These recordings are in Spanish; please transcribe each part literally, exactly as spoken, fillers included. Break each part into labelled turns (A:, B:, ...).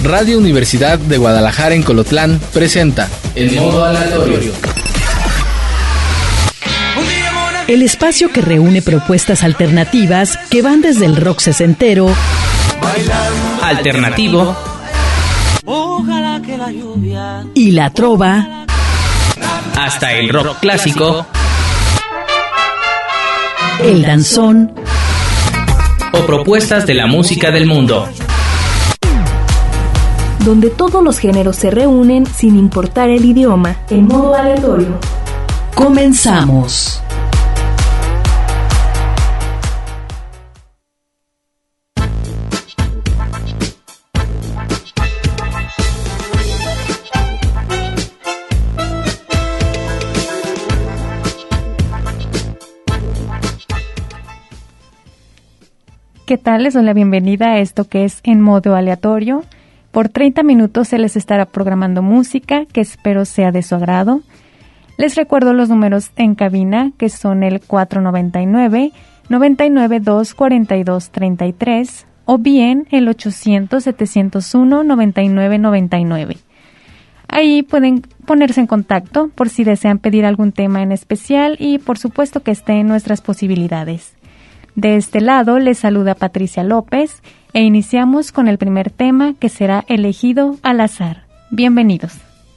A: Radio Universidad de Guadalajara en Colotlán presenta En Modo Aleatorio.
B: El espacio que reúne propuestas alternativas que van desde el rock sesentero,
C: alternativo
B: y la trova,
C: hasta el rock clásico,
B: el danzón
C: o propuestas de la música del mundo,
D: donde todos los géneros se reúnen sin importar el idioma, en modo aleatorio.
B: Comenzamos.
E: ¿Qué tal? Les doy la bienvenida a esto que es En Modo Aleatorio. Por treinta minutos se les estará programando música que espero sea de su agrado. Les recuerdo los números en cabina, que son el cuatro noventa y nueve, noventa y nueve, dos cuarenta y dos, treinta y tres o bien el ochocientos, setecientos uno, noventa y nueve, noventa y nueve. Ahí pueden ponerse en contacto por si desean pedir algún tema en especial y por supuesto que esté en nuestras posibilidades. De este lado les saluda Patricia López e iniciamos con el primer tema que será elegido al azar. Bienvenidos.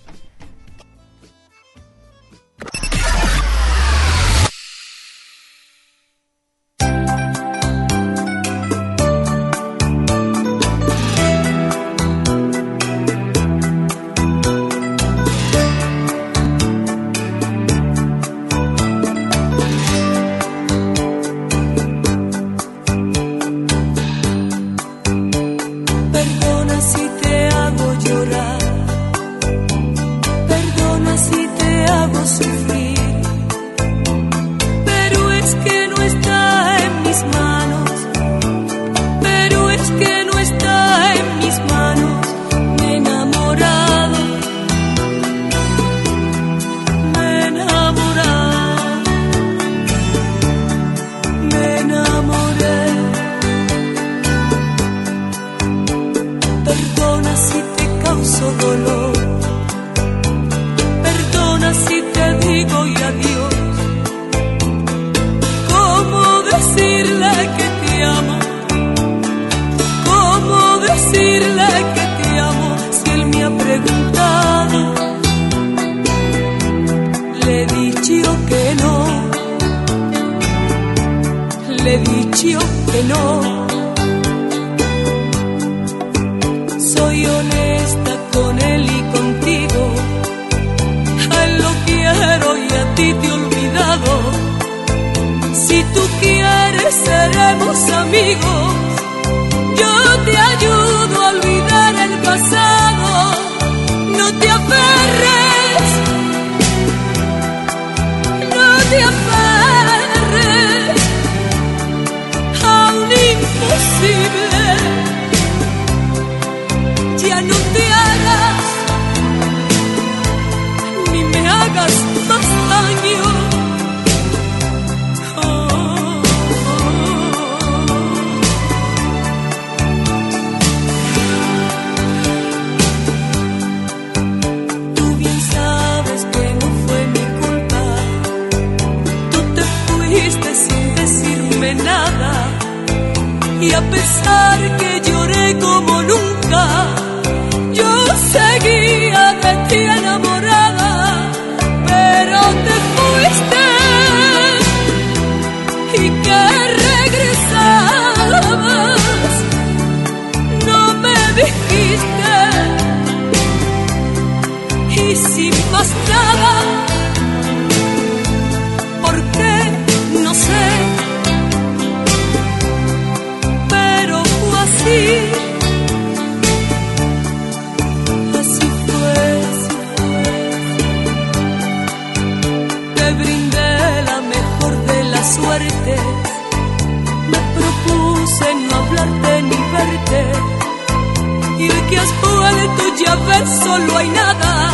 F: Y hoy que has vuelto ya ves, solo hay nada.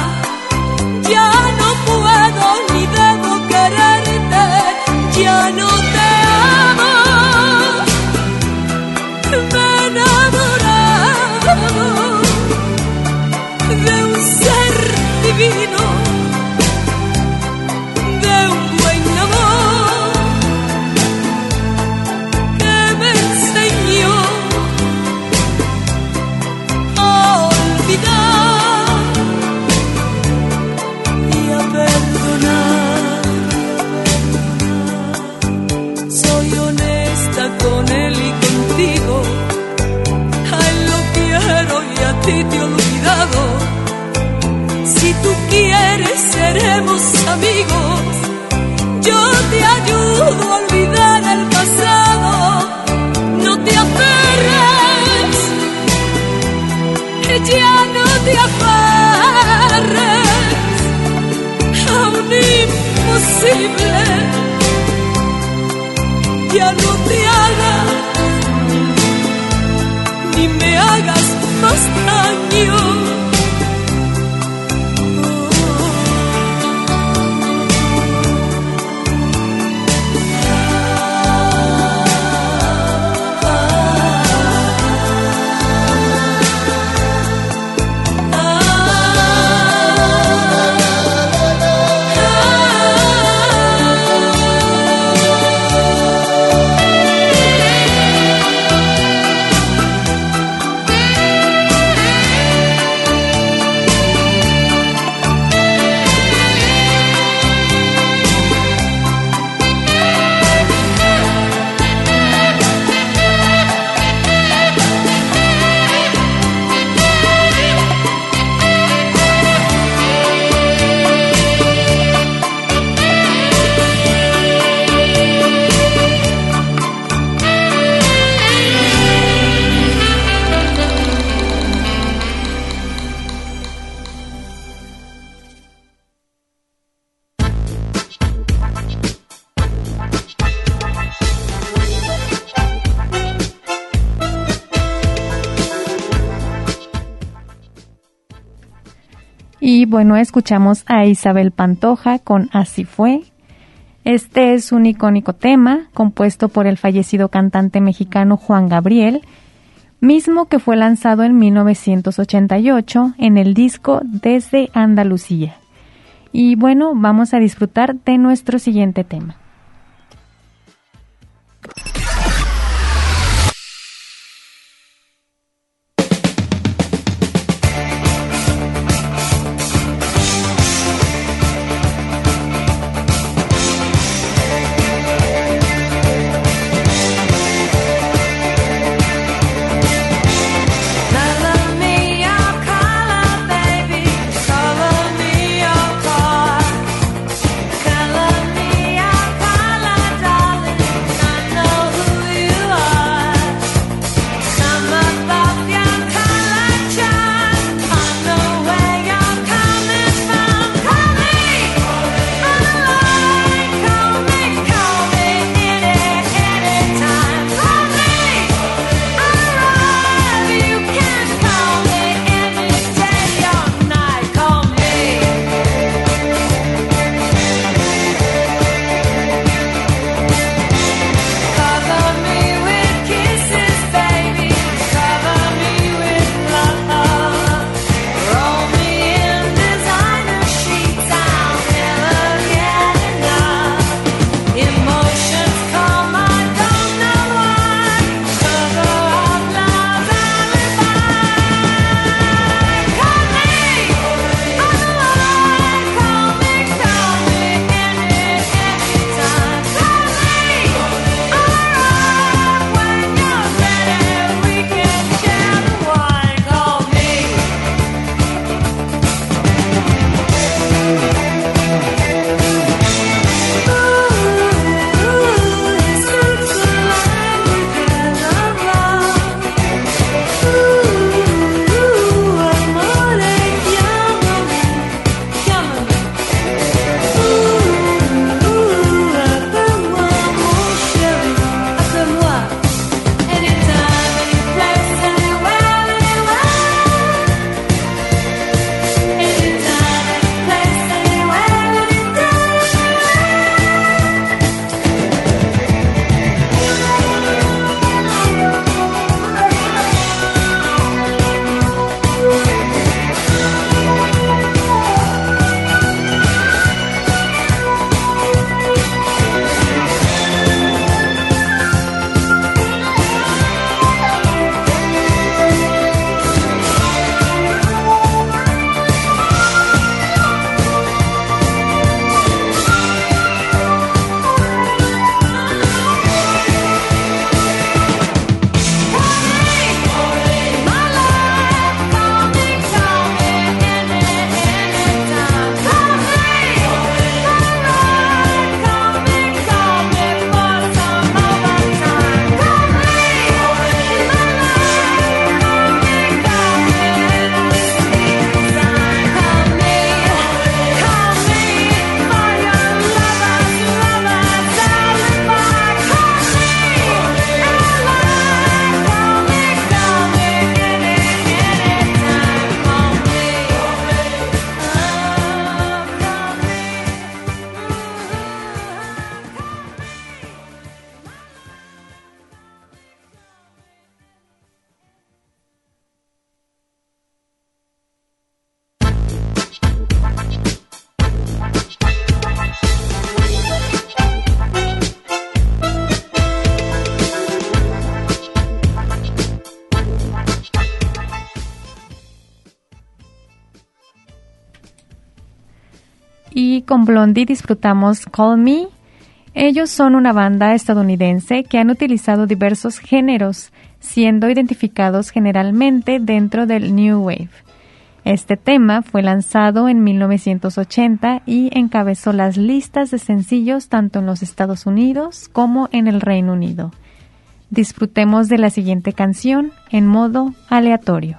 F: Ya no puedo ni debo quererte, ya no te amo. Me he enamorado amigos, yo te ayudo a olvidar el pasado. No te aferres, ya no te aferres a un imposible. Ya no te hagas ni me hagas más daño.
E: Y bueno, escuchamos a Isabel Pantoja con Así Fue. Este es un icónico tema compuesto por el fallecido cantante mexicano Juan Gabriel, mismo que fue lanzado en mil novecientos ochenta y ocho en el disco Desde Andalucía. Y bueno, vamos a disfrutar de nuestro siguiente tema.
F: Color me your car, color me your
E: y con Blondie disfrutamos Call Me. Ellos son una banda estadounidense que han utilizado diversos géneros, siendo identificados generalmente dentro del New Wave. Este tema fue lanzado en mil novecientos ochenta y encabezó las listas de sencillos tanto en los Estados Unidos como en el Reino Unido. Disfrutemos de la siguiente canción en modo aleatorio.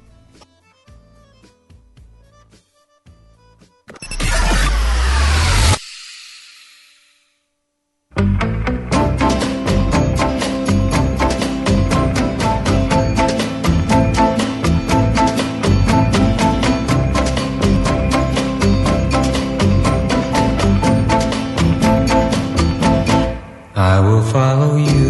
G: I will follow you,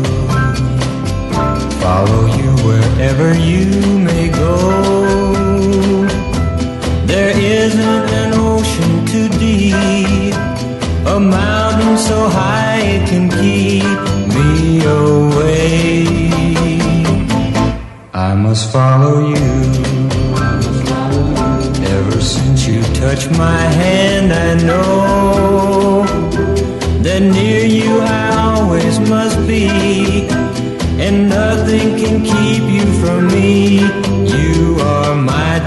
G: follow you wherever you may go. There isn't an ocean too deep, a mountain so high it can keep me away. I must follow you. Ever since you touched my hand, I know that near you I always must be, and nothing can keep you from me. You are my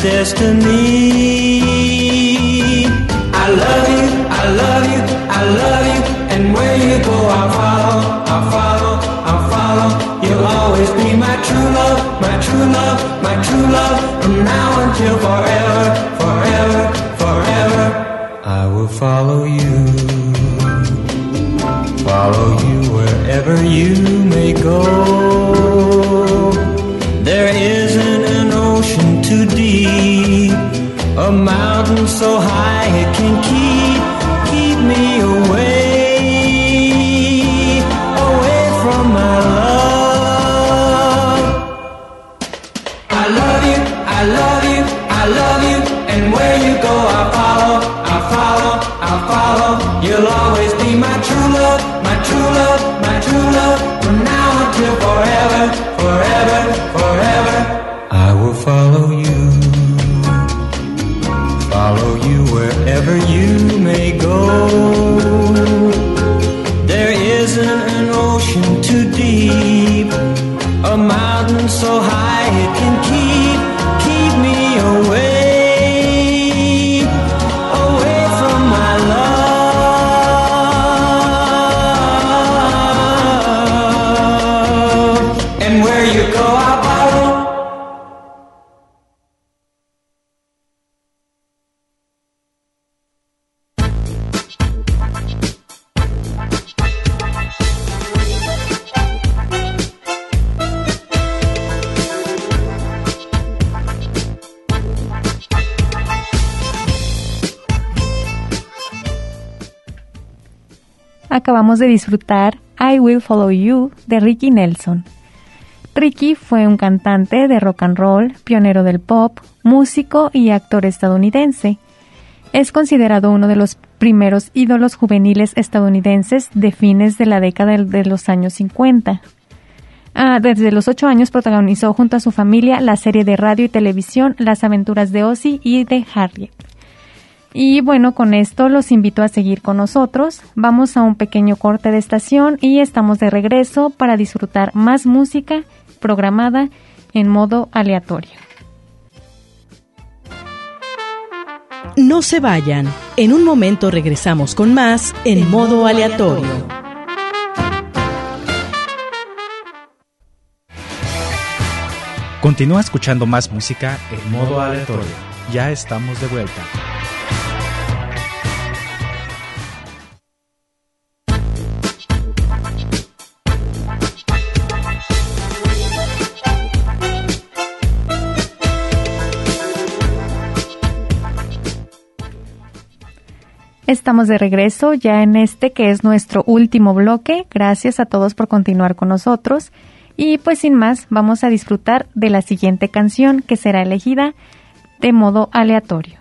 G: destiny. I love you, I love you, I love you, and where you go I'll follow, I'll follow, I'll follow. You'll always be my true love, my true love, my true love, from now until forever, forever, forever. I will follow you, follow you wherever you may go. There isn't an ocean too deep, a mountain so high it can keep, keep me away, away from my love. I love you, I love you, I love you, and where you go I'll follow, I'll follow, I'll follow. You'll always be my true love, my true love, my true love, from now until forever, forever, forever. I will follow you, follow you wherever you may go. There isn't an ocean too deep, a mountain so high it can keep, keep me away, away from my love.
E: Acabamos de disfrutar I Will Follow You de Ricky Nelson. Ricky fue un cantante de rock and roll, pionero del pop, músico y actor estadounidense. Es considerado uno de los primeros ídolos juveniles estadounidenses de fines de la década de los años cincuenta. Ah, desde los ocho años protagonizó junto a su familia la serie de radio y televisión Las aventuras de Ozzie y de Harriet. Y bueno, con esto los invito a seguir con nosotros. Vamos a un pequeño corte de estación y estamos de regreso para disfrutar más música programada en modo aleatorio.
B: No se vayan. En un momento regresamos con más en, en modo aleatorio.
H: Continúa escuchando más música en modo aleatorio. Ya estamos de vuelta.
E: Estamos de regreso ya en este que es nuestro último bloque. Gracias a todos por continuar con nosotros. Y pues sin más, vamos a disfrutar de la siguiente canción que será elegida de modo aleatorio.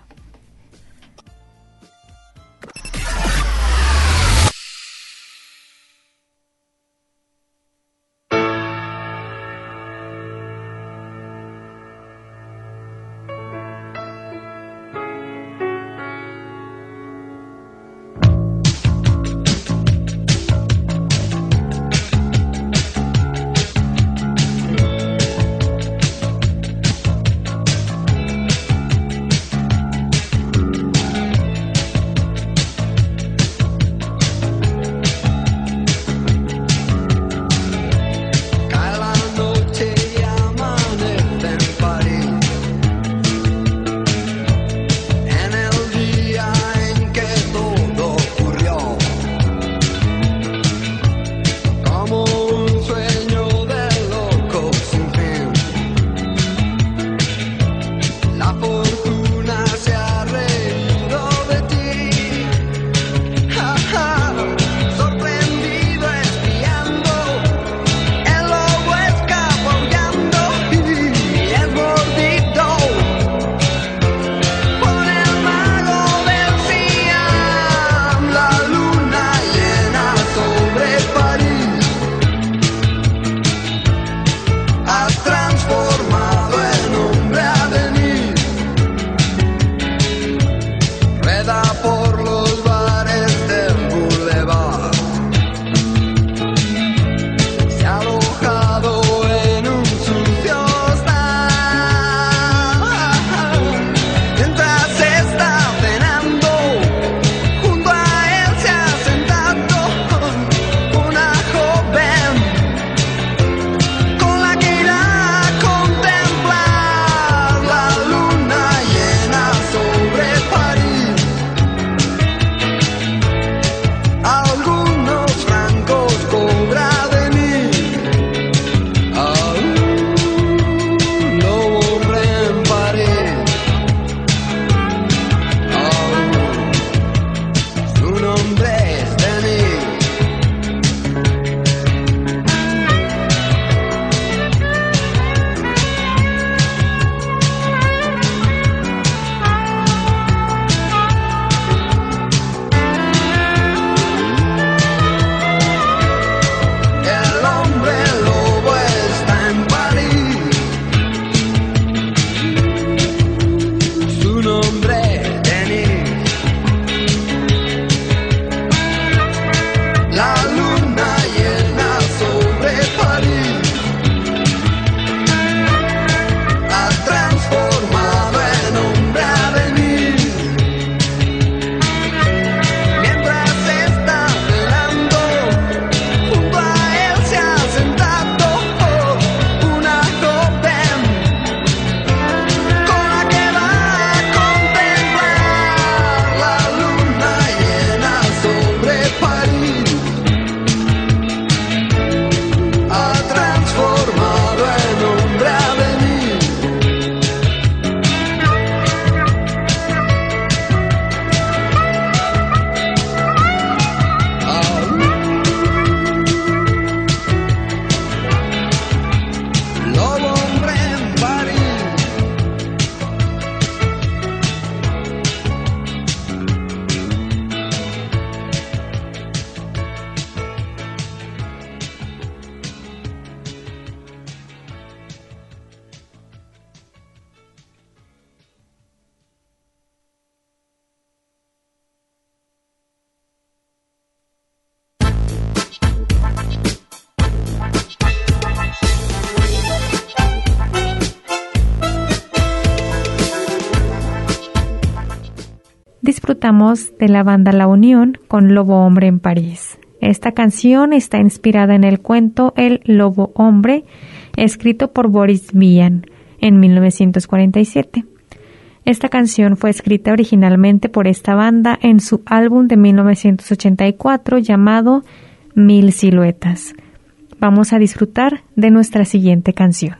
E: disfrutamos de la banda La Unión con Lobo Hombre en París. Esta canción está inspirada en el cuento El Lobo Hombre, escrito por Boris Vian en mil novecientos cuarenta y siete. Esta canción fue escrita originalmente por esta banda en su álbum de mil novecientos ochenta y cuatro llamado Mil Siluetas. Vamos a disfrutar de nuestra siguiente canción.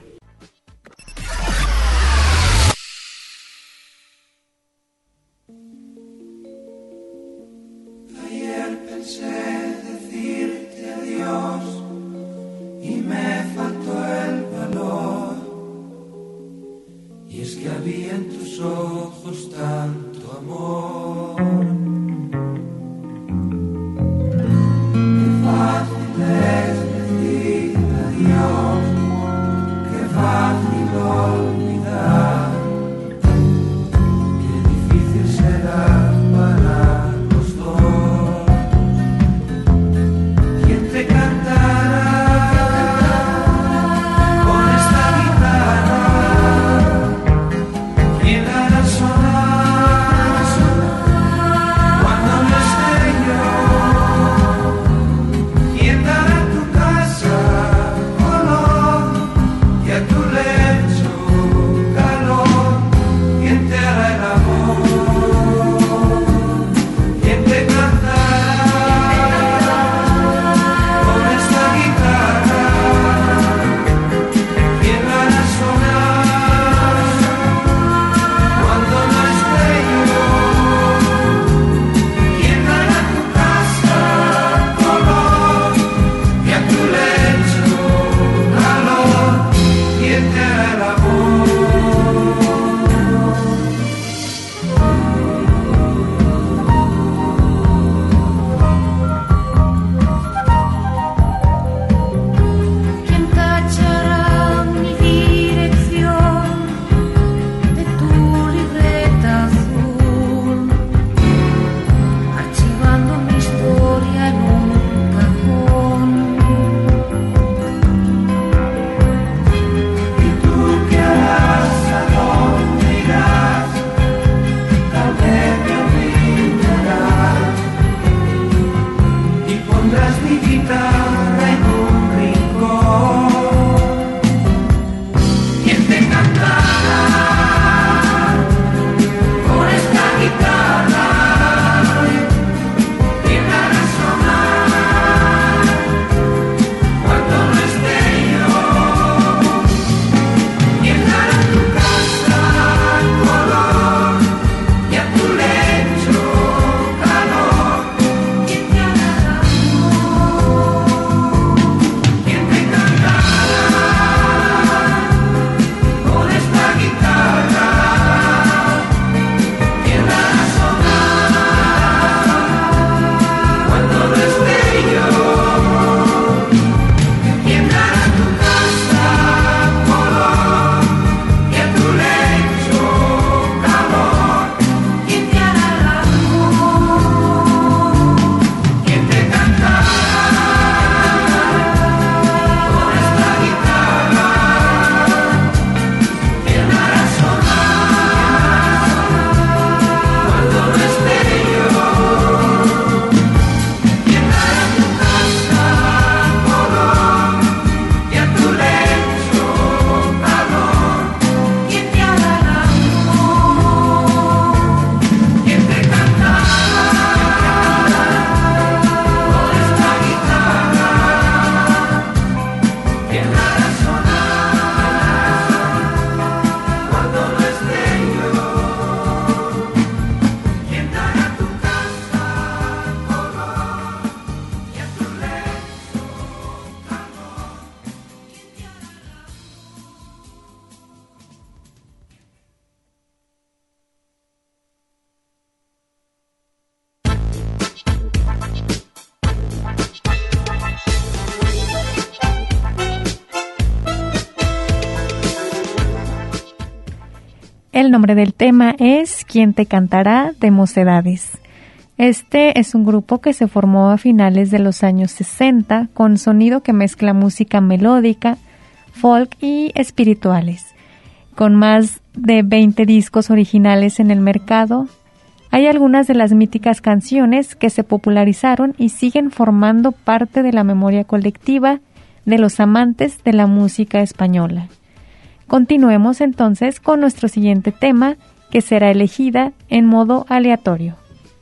G: Ayer pensé decirte adiós y me faltó el valor. Y es que había en tus ojos tanto amor. Qué fácil es decir adiós, qué fácil olvidar, qué difícil será para los dos. ¿Quién te cantará con esta guitarra? ¿Quién hará sonar cuando no esté yo? ¿Quién dará a tu casa color y a tu lecho calor? ¿Quién te hará el amor? ¿Quién te cantará con esta guitarra? ¿Quién la hará sonar cuando no esté yo? ¿Quién dará a tu casa color y a tu lecho calor? ¿Quién te hará el amor? ¿Quién tachará mi dirección de tu libreta azul, archivando mi historia en un cajón? ¿Y tú qué harás? ¿A dónde irás? Tal vez me olvidarás y pondrás mi guitarra en un rincón. ¿Quién te cantará con esta guitarra? ¿Quién la hará sonar cuando no esté yo? ¿Quién dará a tu casa color y a tu lecho calor? ¿Quién te hará el amor? ¿Quién te cantará con esta guitarra? ¿Quién la hará sonar cuando no esté yo? ¿Quién dará a tu casa color y a tu lecho calor? ¿Quién te hará el amor? ¿Quién te cantará con esta guitarra? ¿Quién la hará sonar cuando no esté yo? ¿Quién dará a tu casa color y a tu lecho calor? ¿Quién te hará el amor? ¿Quién te cantará con esta guitarra? ¿Quién la hará sonar cuando no esté yo? ¿Quién dará a tu casa color y a tu lecho calor?
E: El nombre del tema es ¿Quién te cantará? De Mocedades. Este es un grupo que se formó a finales de los años sesenta con sonido que mezcla música melódica, folk y espirituales. Con más de veinte discos originales en el mercado, hay algunas de las míticas canciones que se popularizaron y siguen formando parte de la memoria colectiva de los amantes de la música española. Continuemos entonces con nuestro siguiente tema, que será elegida en modo aleatorio.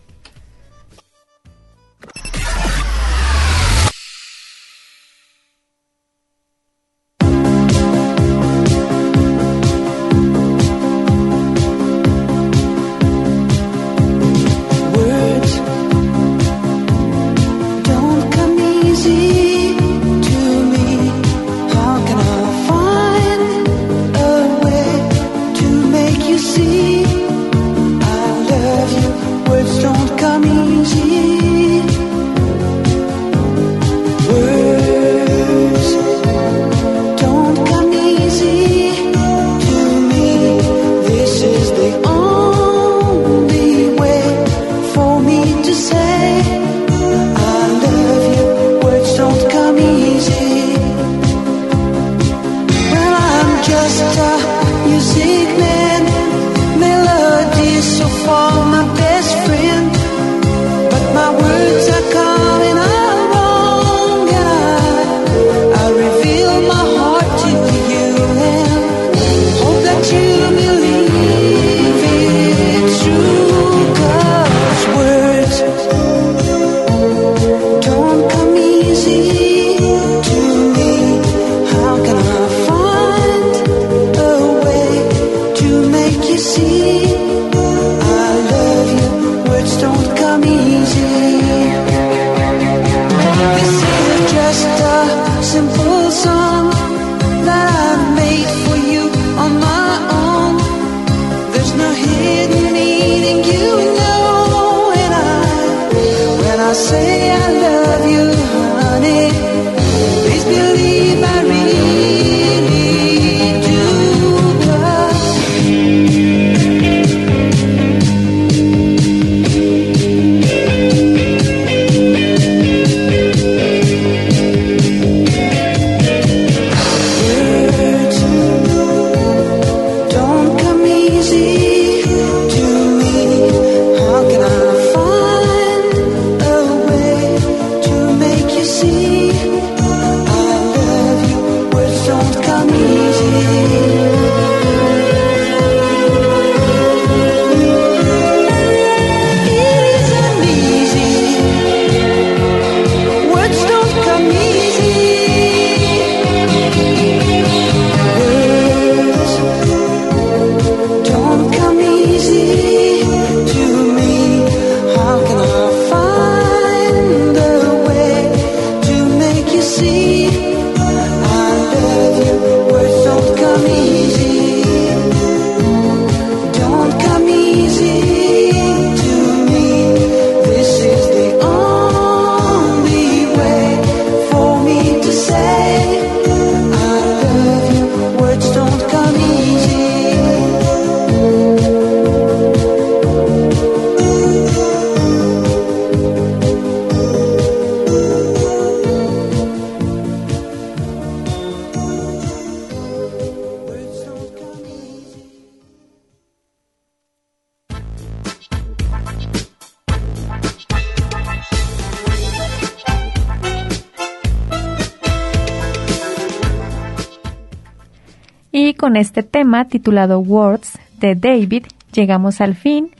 E: Y con este tema titulado Words de David, llegamos al fin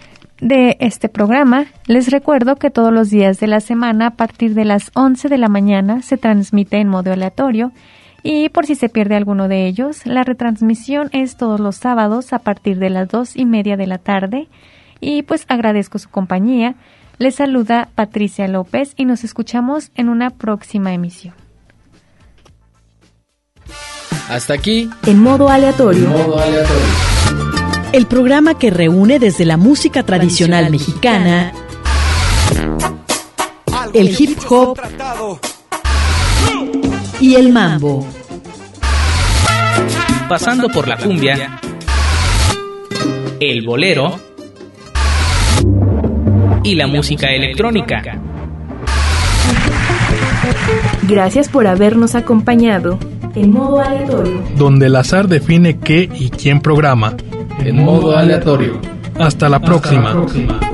E: de este programa. Les recuerdo que todos los días de la semana a partir de las once de la mañana se transmite en modo aleatorio y por si se pierde alguno de ellos, la retransmisión es todos los sábados a partir de las dos y media de la tarde y pues agradezco su compañía. Les saluda Patricia López y nos escuchamos en una próxima emisión.
A: Hasta aquí,
D: en modo aleatorio.
A: En modo aleatorio.
B: El programa que reúne desde la música tradicional mexicana, el hip hop y el mambo.
C: Pasando por la cumbia, el bolero y la música electrónica.
D: Gracias por habernos acompañado en modo aleatorio,
I: donde el azar define qué y quién programa.
A: En modo aleatorio.
I: Hasta la próxima.